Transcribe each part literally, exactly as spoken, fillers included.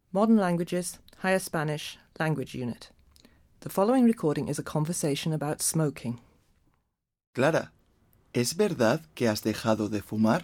Modern Languages, Higher Spanish, Language Unit. The following recording is a conversation about smoking. Clara, ¿es verdad que has dejado de fumar?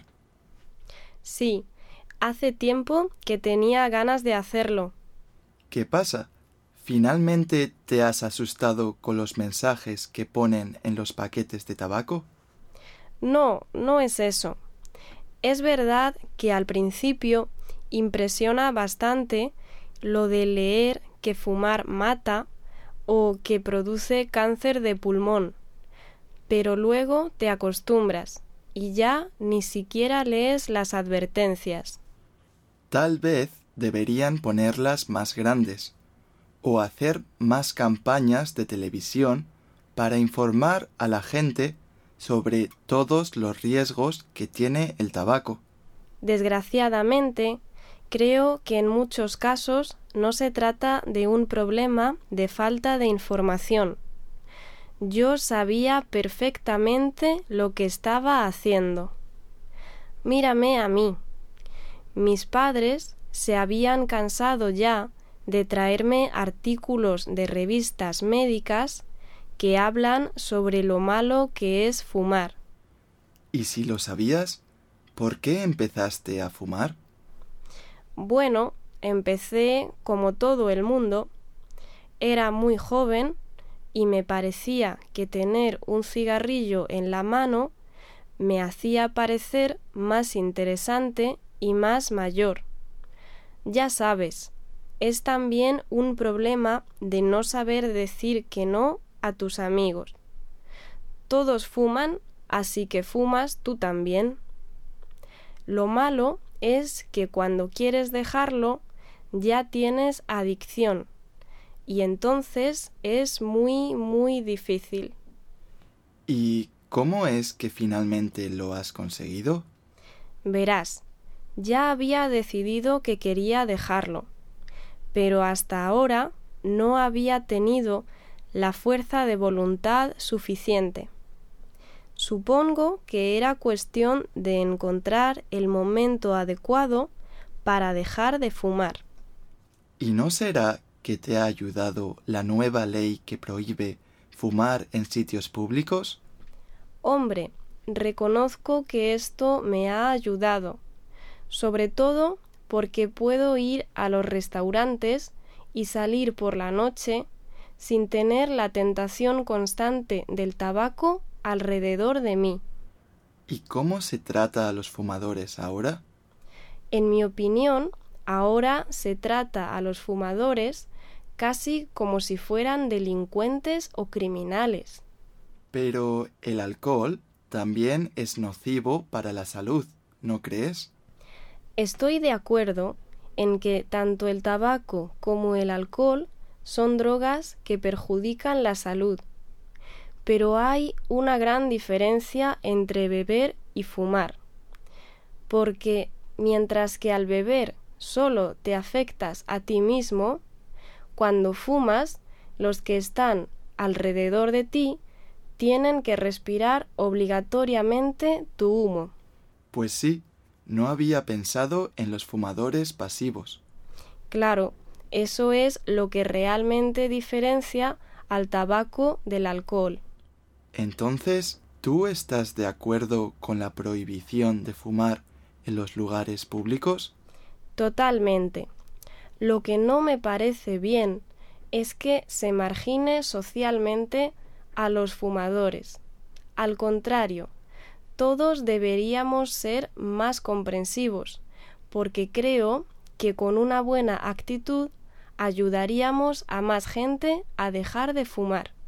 Sí, hace tiempo que tenía ganas de hacerlo. ¿Qué pasa? ¿Finalmente te has asustado con los mensajes que ponen en los paquetes de tabaco? No, no es eso. Es verdad que al principio impresiona bastante lo de leer que fumar mata o que produce cáncer de pulmón, pero luego te acostumbras y ya ni siquiera lees las advertencias. Tal vez deberían ponerlas más grandes o hacer más campañas de televisión para informar a la gente sobre todos los riesgos que tiene el tabaco. Desgraciadamente, creo que en muchos casos no se trata de un problema de falta de información. Yo sabía perfectamente lo que estaba haciendo. Mírame a mí. Mis padres se habían cansado ya de traerme artículos de revistas médicas que hablan sobre lo malo que es fumar. ¿Y si lo sabías, por qué empezaste a fumar? Bueno, empecé como todo el mundo. Era muy joven y me parecía que tener un cigarrillo en la mano me hacía parecer más interesante y más mayor. Ya sabes, es también un problema de no saber decir que no a tus amigos. Todos fuman, así que fumas tú también. Lo malo es que cuando quieres dejarlo ya tienes adicción y entonces es muy, muy difícil. ¿Y cómo es que finalmente lo has conseguido? Verás, ya había decidido que quería dejarlo, pero hasta ahora no había tenido la fuerza de voluntad suficiente. Supongo que era cuestión de encontrar el momento adecuado para dejar de fumar. ¿Y no será que te ha ayudado la nueva ley que prohíbe fumar en sitios públicos? Hombre, reconozco que esto me ha ayudado, sobre todo porque puedo ir a los restaurantes y salir por la noche sin tener la tentación constante del tabaco alrededor de mí. ¿Y cómo se trata a los fumadores ahora? En mi opinión, ahora se trata a los fumadores casi como si fueran delincuentes o criminales. Pero el alcohol también es nocivo para la salud, ¿no crees? Estoy de acuerdo en que tanto el tabaco como el alcohol son drogas que perjudican la salud. Pero hay una gran diferencia entre beber y fumar, porque mientras que al beber solo te afectas a ti mismo, cuando fumas, los que están alrededor de ti tienen que respirar obligatoriamente tu humo. Pues sí, no había pensado en los fumadores pasivos. Claro, eso es lo que realmente diferencia al tabaco del alcohol. Entonces, ¿tú estás de acuerdo con la prohibición de fumar en los lugares públicos? Totalmente. Lo que no me parece bien es que se margine socialmente a los fumadores. Al contrario, todos deberíamos ser más comprensivos, porque creo que con una buena actitud ayudaríamos a más gente a dejar de fumar.